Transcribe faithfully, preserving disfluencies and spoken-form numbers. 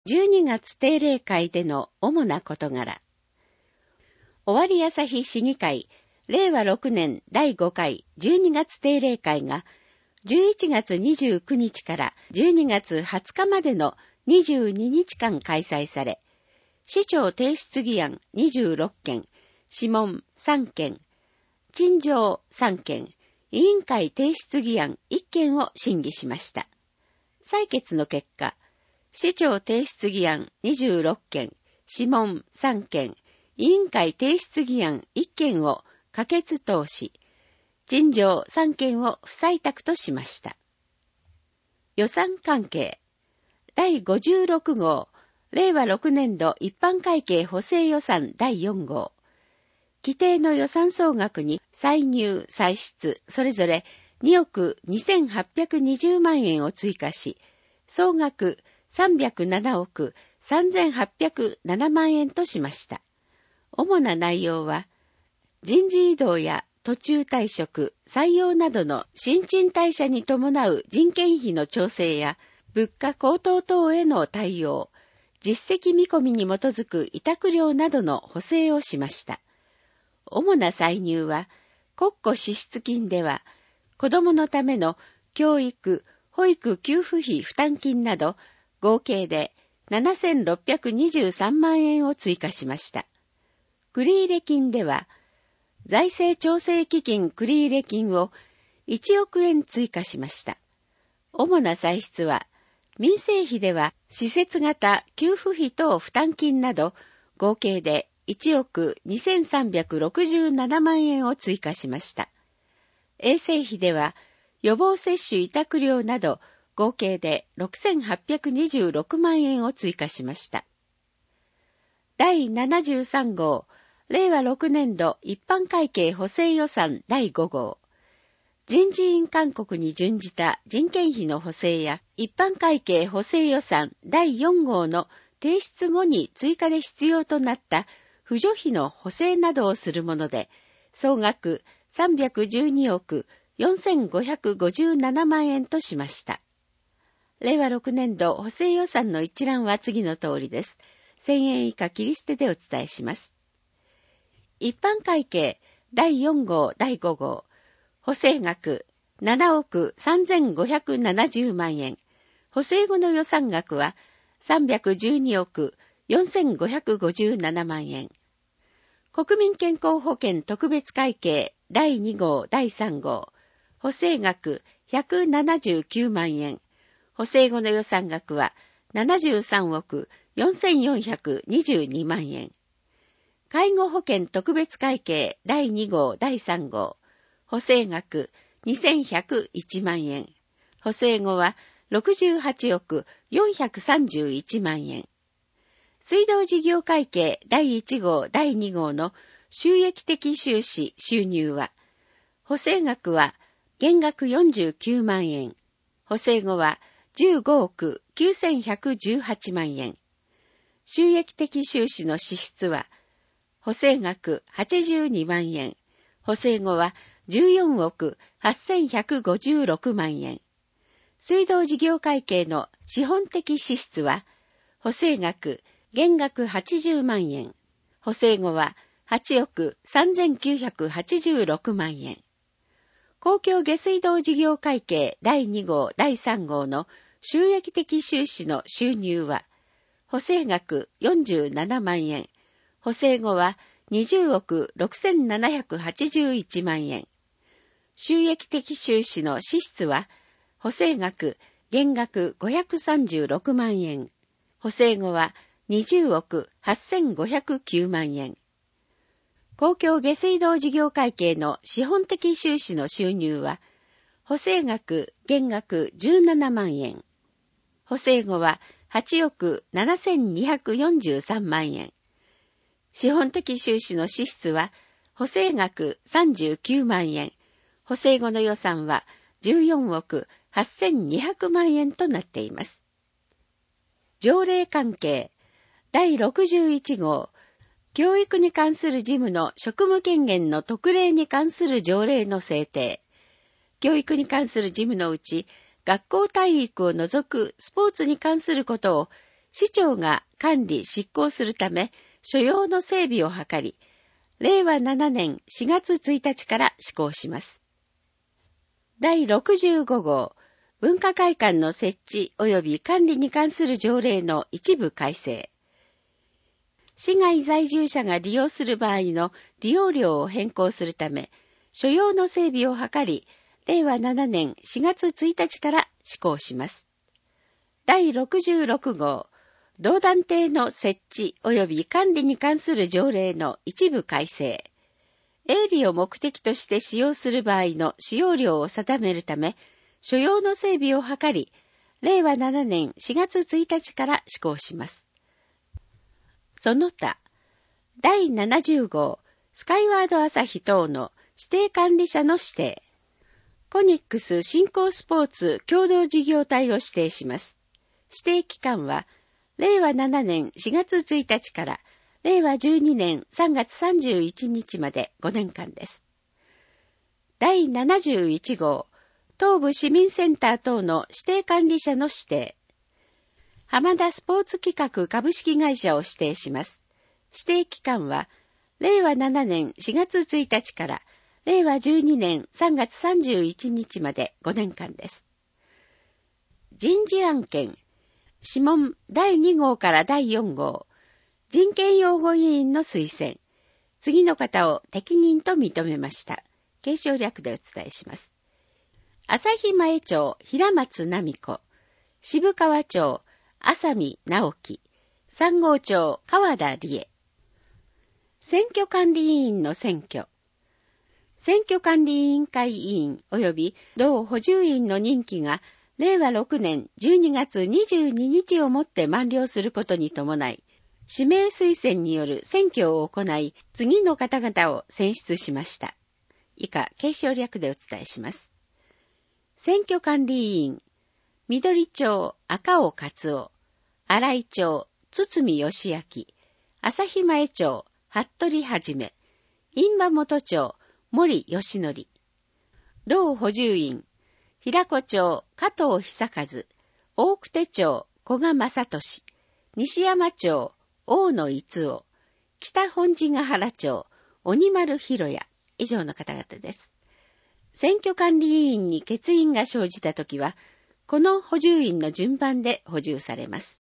じゅうにがつ定例会での主な事柄。尾張朝日市議会れいわろくねんだいごかいじゅうにがつ定例会がじゅういちがつにじゅうくにちからじゅうにがつはつかまでのにじゅうににちかん開催され、市長提出議案にじゅうろっけん、諮問さんけん、陳情さんけん、委員会提出議案いっけんを審議しました。採決の結果、市長提出議案にじゅうろっけん、諮問さんけん、委員会提出議案いっけんを可決通し、陳情さんけんを不採択としました。予算関係だいごじゅうろくごうれいわろくねんど一般会計補正予算だいよんごう。規定の予算総額に歳入歳出それぞれにおくにせんはっぴゃくにじゅうまんえんを追加し、総額さんびゃくななおくさんぜんはっぴゃくななまんえんとしました。主な内容は、人事異動や途中退職、採用などの新陳代謝に伴う人件費の調整や、物価高騰等への対応、実績見込みに基づく委託料などの補正をしました。主な歳入は、国庫支出金では、子どものための教育、保育給付費負担金など、合計でななせんろっぴゃくにじゅうさんまんえんを追加しました。繰入金では、財政調整基金繰入金をいちおくえん追加しました。主な歳出は、民生費では施設型給付費等負担金など合計でいちおくにせんさんびゃくろくじゅうななまんえんを追加しました。衛生費では予防接種委託料など合計でろくせんはっぴゃくにじゅうろくまんえんを追加しました。だいななじゅうさんごうれいわろくねんど一般会計補正予算だいごごう。人事院勧告に準じた人件費の補正や一般会計補正予算だいよんごうの提出後に追加で必要となった扶助費の補正などをするもので、総額さんびゃくじゅうにおくよんせんごひゃくごじゅうななまんえんとしました。れいわろくねんど補正予算の一覧は次の通りです。せんえん以下切り捨てでお伝えします。一般会計だいよんごうだいごごう。補正額ななおくさんぜんごひゃくななじゅうまんえん。補正後の予算額はさんびゃくじゅうにおくよんせんごひゃくごじゅうななまんえん。国民健康保険特別会計だいにごうだいさんごう。補正額ひゃくななじゅうきゅうまんえん。補正後の予算額はななじゅうさんおくよんせんよんひゃくにじゅうにまんえん。介護保険特別会計だいにごうだいさんごう。補正額にせんひゃくいちまんえん。補正後はろくじゅうはちおくよんひゃくさんじゅういちまんえん。水道事業会計だいいちごうだいにごうの収益的収支収入は、補正額は減額よんじゅうきゅうまんえん。補正後はじゅうごおくきゅうせんひゃくじゅうはちまんえん。収益的収支の支出は、補正額はちじゅうにまんえん。補正後はじゅうよんおくはっせんひゃくごじゅうろくまんえん。水道事業会計の資本的支出は、補正額減額はちじゅうまんえん。補正後ははちおくさんぜんきゅうひゃくはちじゅうろくまんえん。公共下水道事業会計だいにごうだいさんごうの収益的収支の収入は、補正額よんじゅうななまんえん。補正後はにじゅうおくろくせんななひゃくはちじゅういちまんえん。収益的収支の支出は、補正額減額ごひゃくさんじゅうろくまんえん。補正後はにじゅうおくはっせんごひゃくきゅうまんえん。公共下水道事業会計の資本的収支の収入は、補正額減額じゅうななまんえん。補正後ははちおくななせんにひゃくよんじゅうさんまんえん。資本的収支の支出は、補正額さんじゅうきゅうまんえん。補正後の予算はじゅうよんおくはっせんにひゃくまんえんとなっています。条例関係だいろくじゅういちごう。教育に関する事務の職務権限の特例に関する条例の制定。教育に関する事務のうち、学校体育を除くスポーツに関することを市長が管理執行するため所要の整備を図り、れいわななねんしがつついたちから施行します。だいろくじゅうご号文化会館の設置及び管理に関する条例の一部改正。市外在住者が利用する場合の利用料を変更するため、所要の整備を図り、れいわななねんしがつついたちから施行します。だいろくじゅうろく号動団亭の設置及び管理に関する条例の一部改正。営利を目的として使用する場合の使用料を定めるため、所要の整備を図り、れいわななねんしがつついたちから施行します。その他、だいななじゅう号スカイワード朝日等の指定管理者の指定。コニックス振興スポーツ共同事業体を指定します。指定期間は、れいわななねんしがつついたちかられいわじゅうにねんさんがつさんじゅういちにちまでごねんかんです。だいななじゅういち号東部市民センター等の指定管理者の指定。浜田スポーツ企画株式会社を指定します。指定期間は、れいわななねんしがつついたちかられいわじゅうにねんさんがつさんじゅういちにちまでごねんかんです。人事案件。諮問だいに号からだいよん号。人権擁護委員の推薦。次の方を適任と認めました。継承略でお伝えします。朝日前町平松奈美子。渋川町浅見直樹。三号町川田理恵。選挙管理委員の選挙。選挙管理委員会委員及び同補充員の任期がれいわろくねんじゅうにがつにじゅうににちをもって満了することに伴い、指名推薦による選挙を行い、次の方々を選出しました。以下、継承略でお伝えします。選挙管理委員、緑町赤尾勝夫、新井町堤義明、朝日前町服部はじめ、印旛本町森義則、同補充員、平子町加藤久和、大久手町古賀正俊、西山町大野逸夫、北本地ヶ原町鬼丸博也、以上の方々です。選挙管理委員に欠員が生じたときは、この補充員の順番で補充されます。